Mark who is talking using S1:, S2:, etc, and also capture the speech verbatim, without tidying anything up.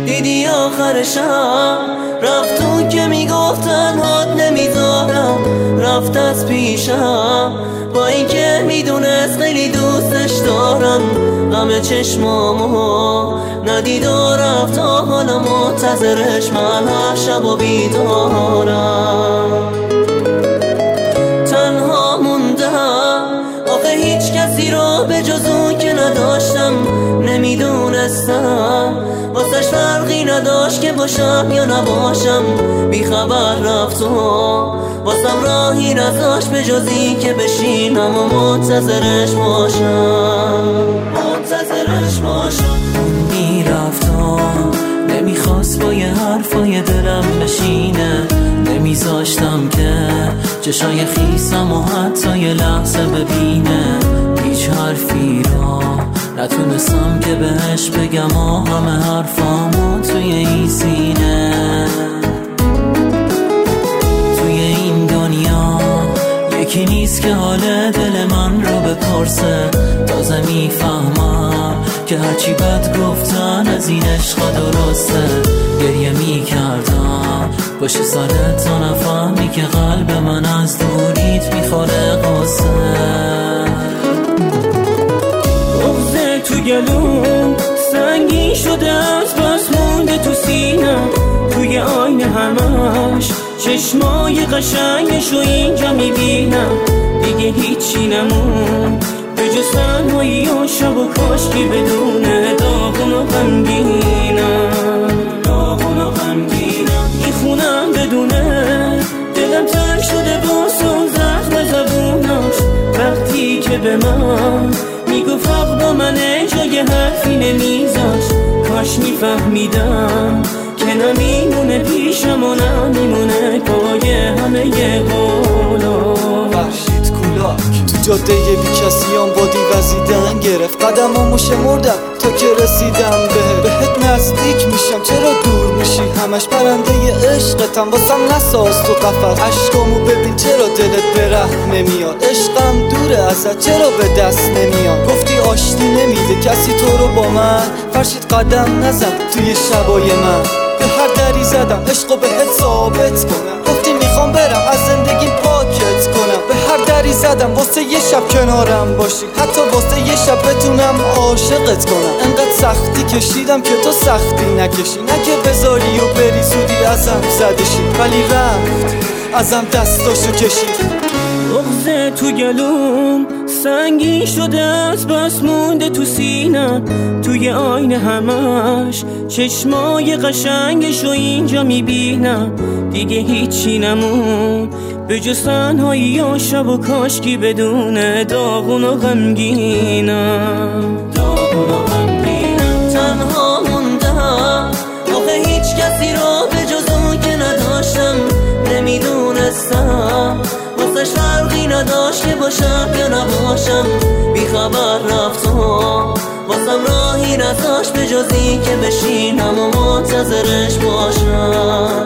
S1: دیدی آخر شب رفت اون که میگفتن حد نمیذارم، رفت از پیشم با اینکه میدونست خیلی دوستش دارم. غم چشمامو ندید و رفت تا حالا منتظرش من هر شب و بیدارم. تنها موندم آخه هیچ کسی رو به جز اون که نداشتم، نمیدونستم واسش فرقی نداشت که باشم یا نباشم. بی خبر رفت و واسم راهی نذاشت به جز این که بشینم و منتظرش باشم، منتظرش باشم. اون میرفت و نمیخواست با یه حرفای دلم بشینه، نمیذاشتم که چشای خیسم و حتی یه لحظه ببینه. هیچ حرفی را نتونستم که بهش بگم و همه حرفامو توی این سینه. توی این دنیا یکی نیست که حال دل من رو بپرسه، تازه میفهمم که هرچی بد گفتن از این عشق درسته. گریه میکردم باشه سالت تا نفهمی که قلب من از دوریت میخوره قصه. بغضه تو گلوم سنگین شده از بس مونده تو سینم، توی آینه همش چشمای قشنگشو اینجا میبینم. دیگه هیچی نمون به جز تنهایی و شب و کاشکی بدونه داغون و غمگینم، داغون و غمگینم. میخونم بدونه دلم تنگ شده باز و زخم زبوناش، وقتی که به من میگفت حق با منه جای حرفی نمیذاش. کاش میفهمیدم که نمیمونه پیشم و نمیمونه پای همه ی قولا.
S2: فرشید کولاک تو جاده بی کسیان بادی وزیدن گرفت قدمامو شمردم تا که رسیدم به بهت نزدیک میشم چرا دور میشی، همش پرنده عشقتم واسم نساز تو قفس. عشقامو ببین چرا دلت به ره نمیاد، عشقم دوره ازت چرا به دست نمیاد. گفتی آشتی نمیده کسی تو رو با من، فرشید قدم نزن توی شبای من. به هر دری زدم عشقو بهت ثابت کنم، گفتی میخوام برم از زندگیم پاکت کنم. به هر دری زدم واسه یه شب کنارم باشی، حتی واسه یه شب بتونم عاشقت کنم. انقدر سختی کشیدم که تو سختی نکشی، نه که بذاری و بری زودی ازم زدشی. ولی رفت ازم دستاشو کشید.
S1: بغضه تو گلوم سنگین شده از بس مونده تو سینم، توی آینه همش چشمای قشنگشو اینجا میبینم. دیگه هیچی نمون به جز تنهایی و شب و کاشکی بدونه داغون و غمگینم، داغون و غمگینم. تنها موندم آخه هیچ کسی رو به جز اون که نداشتم، نمیدونستم واسش فرقی نداشت که باشم یا نباشم. بی خبر رفت و واسم راهی نذاشت به جز این که بشینم و منتظرش باشم.